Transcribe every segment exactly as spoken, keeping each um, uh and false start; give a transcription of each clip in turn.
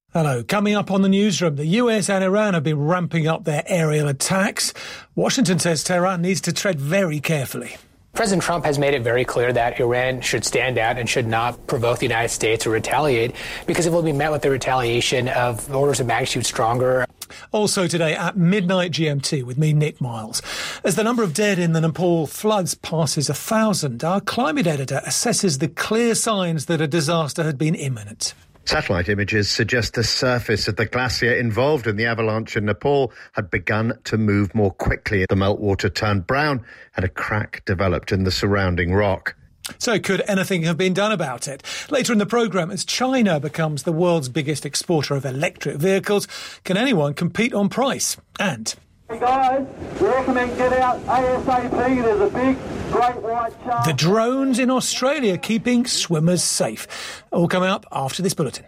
Hello. Coming up on the newsroom, the U S and Iran have been ramping up their aerial attacks. Washington says Tehran needs to tread very carefully. President Trump has made it very clear that Iran should stand out and should not provoke the United States or retaliate, because it will be met with the retaliation of orders of magnitude stronger. Also today at midnight G M T with me, Nick Miles. As the number of dead in the Nepal floods passes a thousand, our climate editor assesses the clear signs that a disaster had been imminent. Satellite images suggest the surface of the glacier involved in the avalanche in Nepal had begun to move more quickly. The meltwater turned brown and a crack developed in the surrounding rock. So could anything have been done about it? Later in the programme, as China becomes the world's biggest exporter of electric vehicles, can anyone compete on price? And... Hey guys, we recommend get out ASAP. There's a big, great white shark. The drones in Australia keeping swimmers safe. All coming up after this bulletin.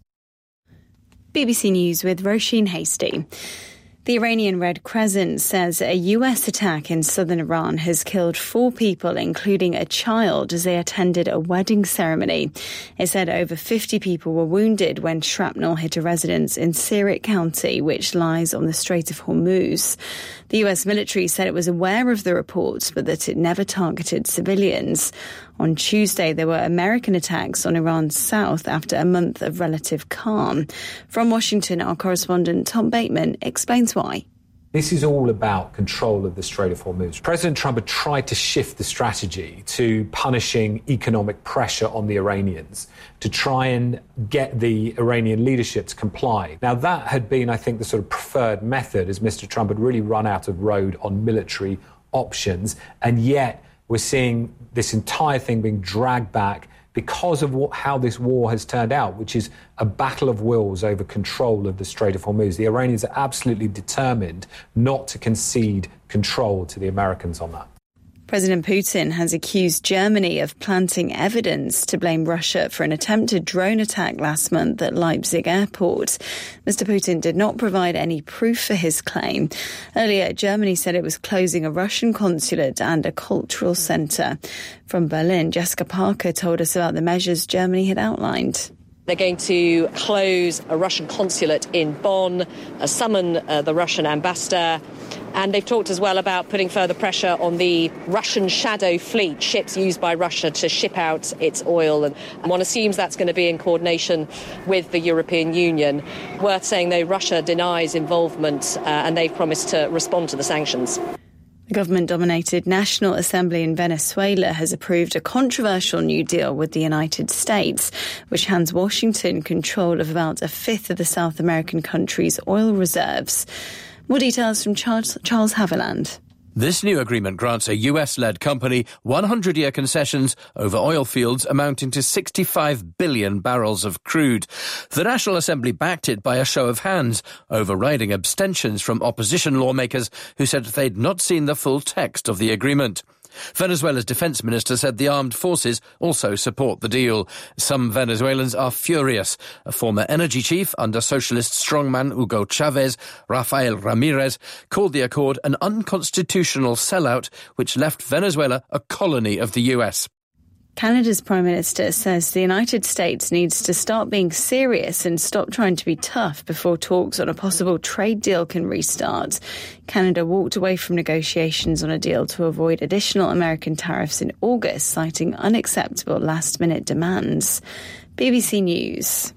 B B C News with Roisin Hasty. The Iranian Red Crescent says a U S attack in southern Iran has killed four people, including a child, as they attended a wedding ceremony. It said over fifty people were wounded when shrapnel hit a residence in Sirik County, which lies on the Strait of Hormuz. The U S military said it was aware of the reports, but that it never targeted civilians. On Tuesday, there were American attacks on Iran's south after a month of relative calm. From Washington, our correspondent Tom Bateman explains why. This is all about control of the Strait of Hormuz. President Trump had tried to shift the strategy to punishing economic pressure on the Iranians, to try and get the Iranian leadership to comply. Now, that had been, I think, the sort of preferred method, as Mister Trump had really run out of road on military options, and yet we're seeing this entire thing being dragged back because of what, how this war has turned out, which is a battle of wills over control of the Strait of Hormuz. The Iranians are absolutely determined not to concede control to the Americans on that. President Putin has accused Germany of planting evidence to blame Russia for an attempted drone attack last month at Leipzig airport. Mister Putin did not provide any proof for his claim. Earlier, Germany said it was closing a Russian consulate and a cultural centre. From Berlin, Jessica Parker told us about the measures Germany had outlined. They're going to close a Russian consulate in Bonn, uh, summon uh, the Russian ambassador, and they've talked as well about putting further pressure on the Russian shadow fleet, ships used by Russia to ship out its oil. And one assumes that's going to be in coordination with the European Union. Worth saying, though, Russia denies involvement, uh, and they've promised to respond to the sanctions. The government-dominated National Assembly in Venezuela has approved a controversial new deal with the United States, which hands Washington control of about a fifth of the South American country's oil reserves. More details from Charles, Charles Haviland. This new agreement grants a U S-led company one hundred year concessions over oil fields amounting to sixty-five billion barrels of crude. The National Assembly backed it by a show of hands, overriding abstentions from opposition lawmakers who said they'd not seen the full text of the agreement. Venezuela's defense minister said the armed forces also support the deal. Some Venezuelans are furious. A former energy chief under socialist strongman Hugo Chavez, Rafael Ramirez, called the accord an unconstitutional sellout which left Venezuela a colony of the U S. Canada's Prime Minister says the United States needs to start being serious and stop trying to be tough before talks on a possible trade deal can restart. Canada walked away from negotiations on a deal to avoid additional American tariffs in August, citing unacceptable last-minute demands. B B C News.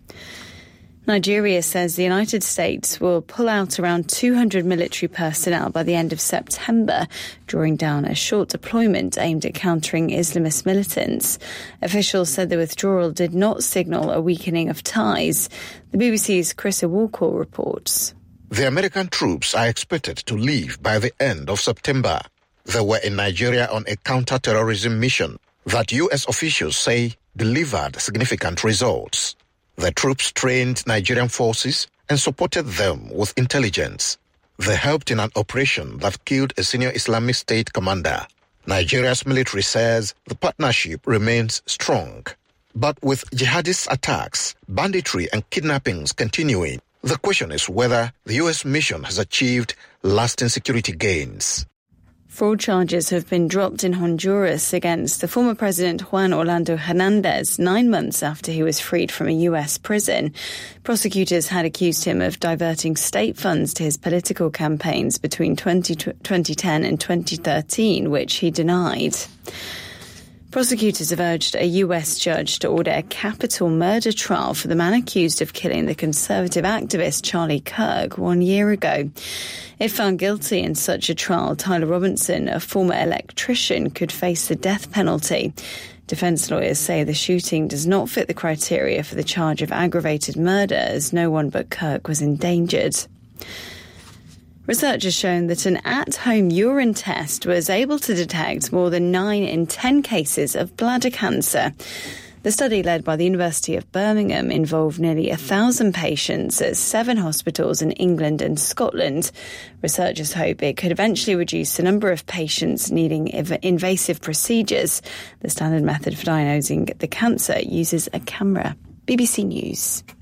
Nigeria says the United States will pull out around two hundred military personnel by the end of September, drawing down a short deployment aimed at countering Islamist militants. Officials said the withdrawal did not signal a weakening of ties. The B B C's Chris Owoko reports. The American troops are expected to leave by the end of September. They were in Nigeria on a counter-terrorism mission that U S officials say delivered significant results. The troops trained Nigerian forces and supported them with intelligence. They helped in an operation that killed a senior Islamic State commander. Nigeria's military says the partnership remains strong. But with jihadist attacks, banditry and kidnappings continuing, the question is whether the U S mission has achieved lasting security gains. Fraud charges have been dropped in Honduras against the former president Juan Orlando Hernandez nine months after he was freed from a U S prison. Prosecutors had accused him of diverting state funds to his political campaigns between twenty ten and twenty thirteen, which he denied. Prosecutors have urged a U S judge to order a capital murder trial for the man accused of killing the conservative activist Charlie Kirk one year ago. If found guilty in such a trial, Tyler Robinson, a former electrician, could face the death penalty. Defence lawyers say the shooting does not fit the criteria for the charge of aggravated murder, as no one but Kirk was endangered. Research has shown that an at-home urine test was able to detect more than nine in ten cases of bladder cancer. The study, led by the University of Birmingham, involved nearly a thousand patients at seven hospitals in England and Scotland. Researchers hope it could eventually reduce the number of patients needing invasive procedures. The standard method for diagnosing the cancer uses a camera. B B C News.